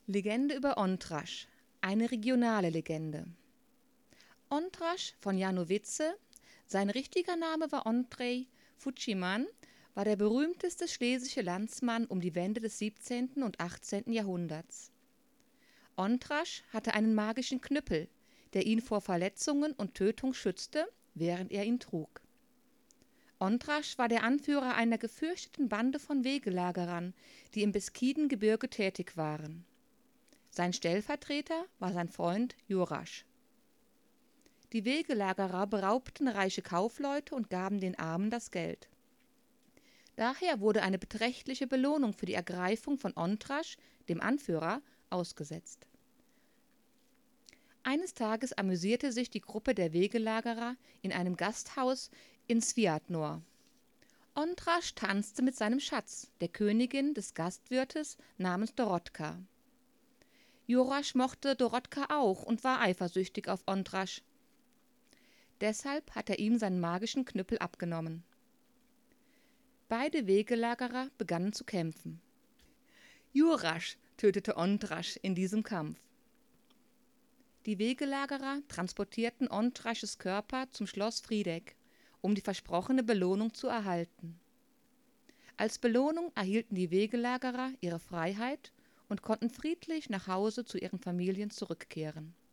Legende über Ontrasch, eine regionale Legende. Ontrasch von Janowice, sein richtiger Name war Ondřej Fučíman, war der berühmteste schlesische Landsmann um die Wende des 17. und 18. Jahrhunderts. Ontrasch hatte einen magischen Knüppel, der ihn vor Verletzungen und Tötung schützte, während er ihn trug. Ontrasch war der Anführer einer gefürchteten Bande von Wegelagerern, die im Beskidengebirge tätig waren. Sein Stellvertreter war sein Freund Jurasch. Die Wegelagerer beraubten reiche Kaufleute und gaben den Armen das Geld. Daher wurde eine beträchtliche Belohnung für die Ergreifung von Ontrasch, dem Anführer, ausgesetzt. Eines Tages amüsierte sich die Gruppe der Wegelagerer in einem Gasthaus in Sviatnor. Ontrasch tanzte mit seinem Schatz, der Königin des Gastwirtes namens Dorotka. Jurasch mochte Dorotka auch und war eifersüchtig auf Ontrasch. Deshalb hat er ihm seinen magischen Knüppel abgenommen. Beide Wegelagerer begannen zu kämpfen. Jurasch tötete Ontrasch in diesem Kampf. Die Wegelagerer transportierten Ontraschs Körper zum Schloss Friedeck, um die versprochene Belohnung zu erhalten. Als Belohnung erhielten die Wegelagerer ihre Freiheit und konnten friedlich nach Hause zu ihren Familien zurückkehren.